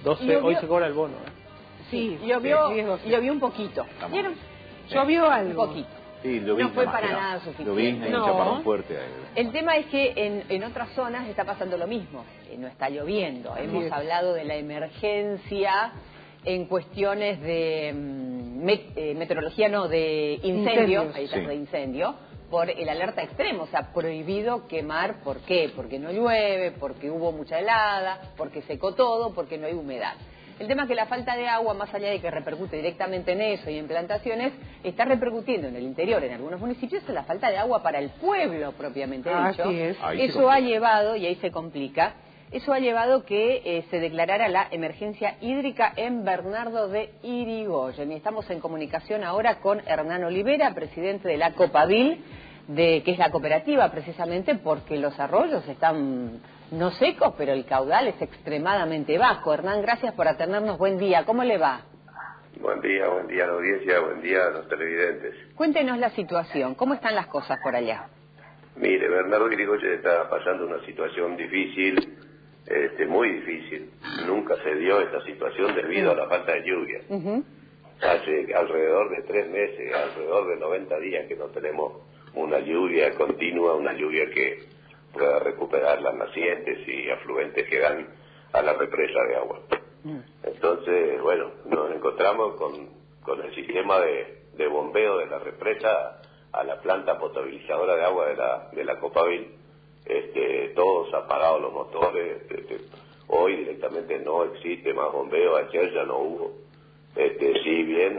12, hoy se cobra el bono. Sí, llovió un poquito. ¿Vieron? Llovió algo. Un poquito. Sí, no fue para nada suficiente. No. Fuerte. El tema es que en otras zonas está pasando lo mismo. No está lloviendo. Hemos hablado de la emergencia en cuestiones de meteorología, no, de incendio. Ahí está, de incendio. Por el alerta extremo, o sea, prohibido quemar. ¿Por qué? Porque no llueve, porque hubo mucha helada, porque secó todo, porque no hay humedad. El tema es que la falta de agua, más allá de que repercute directamente en eso y en plantaciones, está repercutiendo en el interior, en algunos municipios, en la falta de agua para el pueblo propiamente dicho. Eso ha llevado, y ahí se complica, eso ha llevado que se declarara la emergencia hídrica en Bernardo de Irigoyen. Y estamos en comunicación ahora con Hernán Olivera, presidente de la Copavil, que es la cooperativa precisamente porque los arroyos están no secos, pero el caudal es extremadamente bajo. Hernán, gracias por atendernos. Buen día. ¿Cómo le va? Buen día a la audiencia, buen día a los televidentes. Cuéntenos la situación. ¿Cómo están las cosas por allá? Mire, Bernardo de Irigoyen está pasando una situación difícil, muy difícil. Nunca se dio esta situación debido a la falta de lluvia. Hace alrededor de 3 meses, alrededor de 90 días que no tenemos una lluvia continua, una lluvia que pueda recuperar las nacientes y afluentes que dan a la represa de agua. Entonces, bueno, nos encontramos con el sistema de bombeo de la represa a la planta potabilizadora de agua de la Copavil. Todos apagados los motores. Hoy directamente no existe más bombeo, ayer ya no hubo. Si bien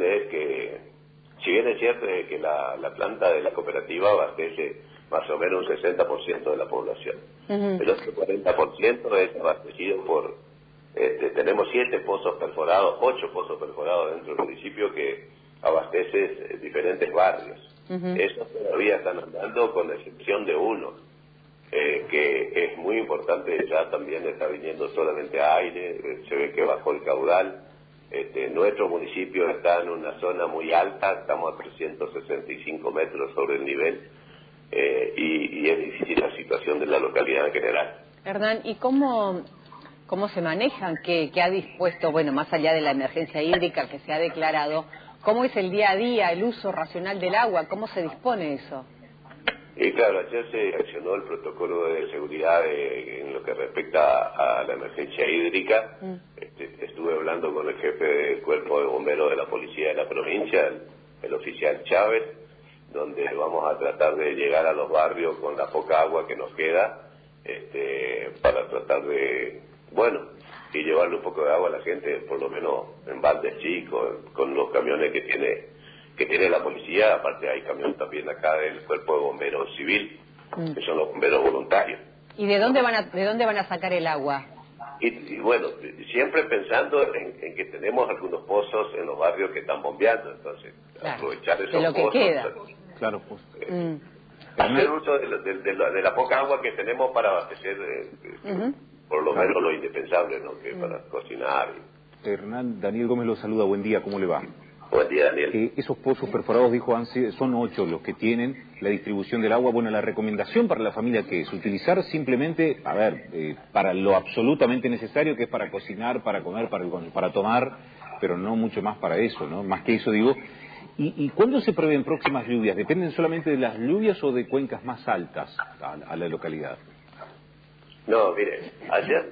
es cierto que la planta de la cooperativa abastece más o menos un 60% de la población. El otro 40% es abastecido por... tenemos 7 pozos perforados, 8 pozos perforados dentro del municipio que abastece diferentes barrios. Esos todavía están andando con la excepción de uno, que es muy importante, ya también está viniendo solamente aire, se ve que bajó el caudal. Nuestro municipio está en una zona muy alta, estamos a 365 metros sobre el nivel. Y es difícil la situación de la localidad en general. Hernán, ¿y cómo se manejan? ¿Qué ha dispuesto, bueno, más allá de la emergencia hídrica que se ha declarado, cómo es el día a día, el uso racional del agua? ¿Cómo se dispone eso? Y claro, ayer se accionó el protocolo de seguridad en lo que respecta a la emergencia hídrica. Estuve hablando con el jefe del cuerpo de bomberos de la policía de la provincia, el oficial Chávez, donde vamos a tratar de llegar a los barrios con la poca agua que nos queda, para tratar de, y llevarle un poco de agua a la gente, por lo menos en baldes chicos, con los camiones que tiene la policía. Aparte hay camiones también acá del cuerpo de bomberos civil, que son los bomberos voluntarios. ¿Y de dónde van a sacar el agua? Y bueno, siempre pensando en que tenemos algunos pozos en los barrios que están bombeando, entonces aprovechar esos de lo que pozos. Queda. Claro, pues. Hacer uso de la poca agua que tenemos para abastecer, por lo menos lo indispensable, ¿no? Que para cocinar. Hernán, Daniel Gómez lo saluda, buen día, ¿cómo le va? Buen día, Daniel. Esos pozos perforados, dijo, son 8 los que tienen la distribución del agua. Bueno, la recomendación para la familia, ¿qué es? Utilizar simplemente, para lo absolutamente necesario, que es para cocinar, para comer, para tomar, pero no mucho más para eso, ¿no? Más que eso, digo. ¿Y cuándo se prevén próximas lluvias? ¿Dependen solamente de las lluvias o de cuencas más altas a la localidad? No, mire, ayer,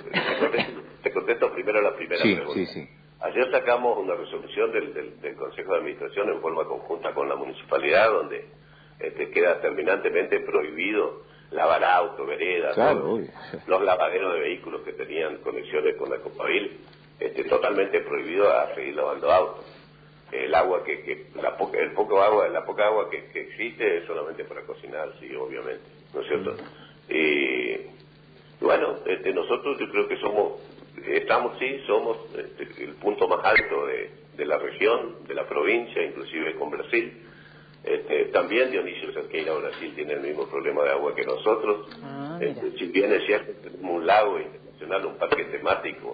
te contesto primero la primera pregunta. Sí. Ayer sacamos una resolución del Consejo de Administración en forma conjunta con la municipalidad, donde queda terminantemente prohibido lavar autos, veredas, los lavaderos de vehículos que tenían conexiones con la Copavil, totalmente prohibido a seguir lavando autos. El agua la poca agua que existe es solamente para cocinar, sí, obviamente, ¿no es cierto? Y bueno, nosotros yo creo que somos el punto más alto de la región, de la provincia, inclusive con Brasil. También Dionisio Cerqueira, Brasil, tiene el mismo problema de agua que nosotros. Si bien es cierto, tenemos un lago internacional, un parque temático,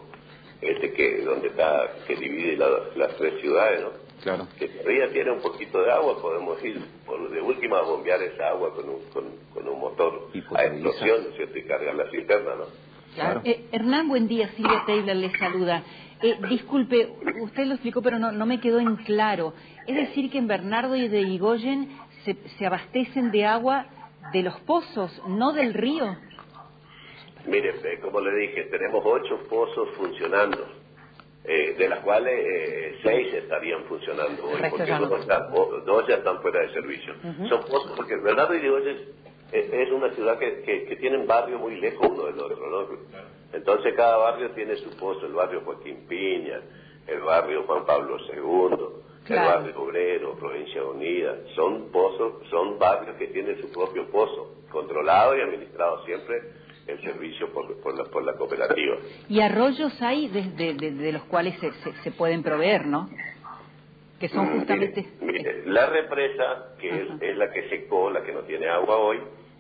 que divide las 3 ciudades, ¿no? Claro. Que todavía tiene un poquito de agua, podemos ir de última a bombear esa agua con un motor a explosión, ¿cierto? Y cargar la cisterna, ¿no? Claro. Hernán, buen día, Silvia Taylor le saluda. Disculpe, usted lo explicó, pero no me quedó en claro. Es decir, que en Bernardo y de Irigoyen se abastecen de agua de los pozos, no del río. Mire, como le dije, tenemos 8 pozos funcionando, de las cuales 6 estarían funcionando hoy, porque 2 ya están fuera de servicio. Son pozos, porque Bernardo y Irigoyen es una ciudad que tienen barrios muy lejos uno del otro, ¿no? Entonces cada barrio tiene su pozo, el barrio Joaquín Piña, el barrio Juan Pablo II, el barrio Obrero, Provincia Unida. Son pozos, son barrios que tienen su propio pozo, controlado y administrado siempre el servicio por la cooperativa. Y arroyos hay de los cuales se pueden proveer, ¿no? Que son justamente... Mire, la represa, que es la que secó, la que no tiene agua hoy,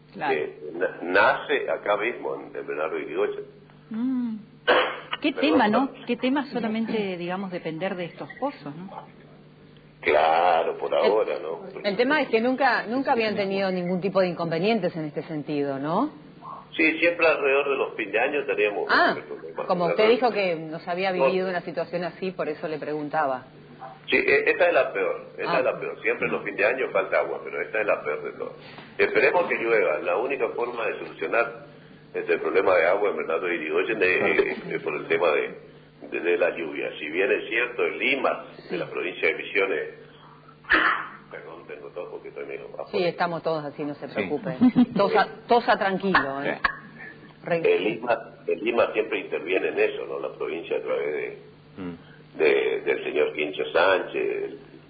nace acá mismo en Bernardo y Irigoyen. Qué tema, ¿no? Qué tema solamente, digamos, depender de estos pozos, ¿no? Claro, por ahora, ¿no? El tema es que nunca habían tenido ningún tipo de inconvenientes en este sentido, ¿no? Sí, siempre alrededor de los fin de año teníamos... como usted dijo que nos había vivido una situación así, por eso le preguntaba. Sí, esta es la peor, es la peor. Siempre en los fin de año falta agua, pero esta es la peor de todas. Esperemos que llueva. La única forma de solucionar el problema de agua en Bernardo y Irigoyen es por el tema de la lluvia. Si bien es cierto, en Lima, de la provincia de Misiones... Perdón, tengo todo porque estoy medio bajo. Sí, estamos todos así, no se preocupe. Tosa tranquilo, ¿eh? En Lima siempre interviene en eso, ¿no? La provincia a través del señor Quincho Sánchez.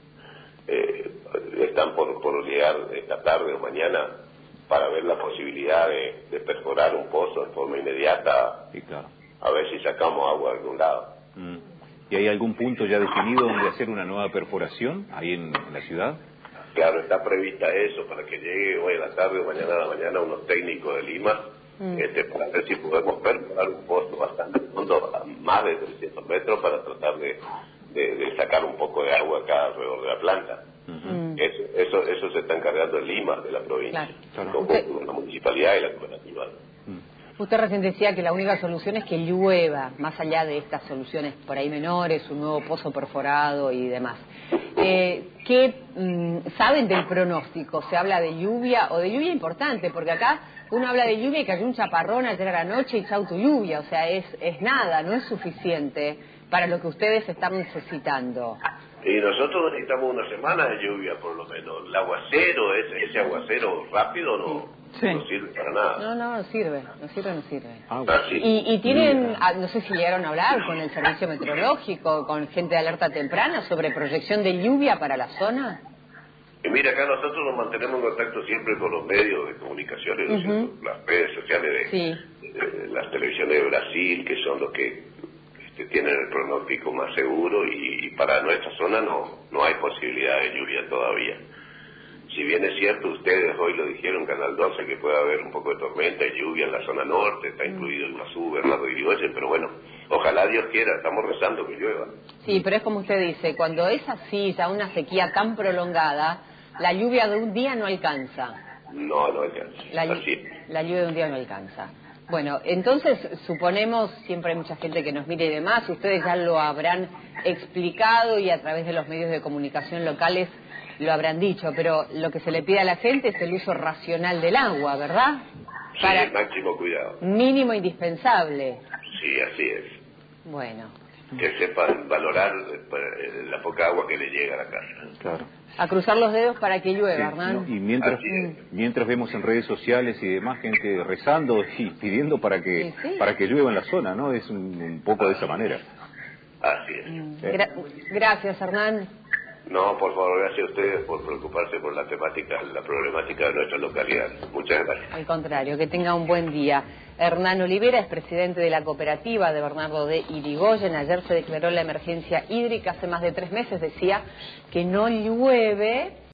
Están por llegar esta tarde o mañana para ver la posibilidad de perforar un pozo en forma inmediata, a ver si sacamos agua de algún lado. ¿Y hay algún punto ya definido donde hacer una nueva perforación ahí en la ciudad? Claro, está prevista eso, para que llegue hoy a la tarde o mañana a la mañana unos técnicos de Lima, para ver si podemos perforar un pozo bastante hondo, a más de 300 metros, para tratar de sacar un poco de agua acá alrededor de la planta. Eso se está encargando en Lima, de la provincia, con la municipalidad y la cooperativa. Usted recién decía que la única solución es que llueva, más allá de estas soluciones por ahí menores, un nuevo pozo perforado y demás. ¿Qué saben del pronóstico? ¿Se habla de lluvia o de lluvia importante? Porque acá uno habla de lluvia y cayó un chaparrón ayer a la noche y chau tu lluvia, o sea, es nada, no es suficiente para lo que ustedes están necesitando. Y nosotros necesitamos una semana de lluvia, por lo menos. El aguacero, ese aguacero rápido no sirve para nada. No sirve. Sí. Y tienen, no sé si llegaron a hablar con el servicio meteorológico, con gente de alerta temprana, sobre proyección de lluvia para la zona. Y mira, acá nosotros nos mantenemos en contacto siempre con los medios de comunicación, las redes sociales de las televisiones de Brasil, que son los que tienen el pronóstico más seguro, y para nuestra zona no hay posibilidad de lluvia todavía. Si bien es cierto, ustedes hoy lo dijeron, Canal 12, que puede haber un poco de tormenta y lluvia en la zona norte, está incluido el Guazú, Bernardo y Irigoyen, pero bueno, ojalá Dios quiera, estamos rezando que llueva. Sí, pero es como usted dice, cuando es así, ya una sequía tan prolongada, la lluvia de un día no alcanza. No alcanza. La lluvia de un día no alcanza. Bueno, entonces suponemos, siempre hay mucha gente que nos mire y demás, ustedes ya lo habrán explicado y a través de los medios de comunicación locales lo habrán dicho, pero lo que se le pide a la gente es el uso racional del agua, ¿verdad? Sí, el máximo cuidado. Mínimo indispensable. Sí, así es. Bueno. Que sepan valorar la poca agua que le llega a la casa. Claro. A cruzar los dedos para que llueva, Hernán. Y mientras vemos en redes sociales y demás gente rezando y pidiendo para que llueva en la zona, ¿no? Es un poco de esa manera. Así es. Gracias, Hernán. No, por favor, gracias a ustedes por preocuparse por la problemática de nuestra localidad. Muchas gracias. Al contrario, que tenga un buen día. Hernán Olivera es presidente de la cooperativa de Bernardo de Irigoyen. Ayer se declaró la emergencia hídrica, hace más de 3 meses decía que no llueve.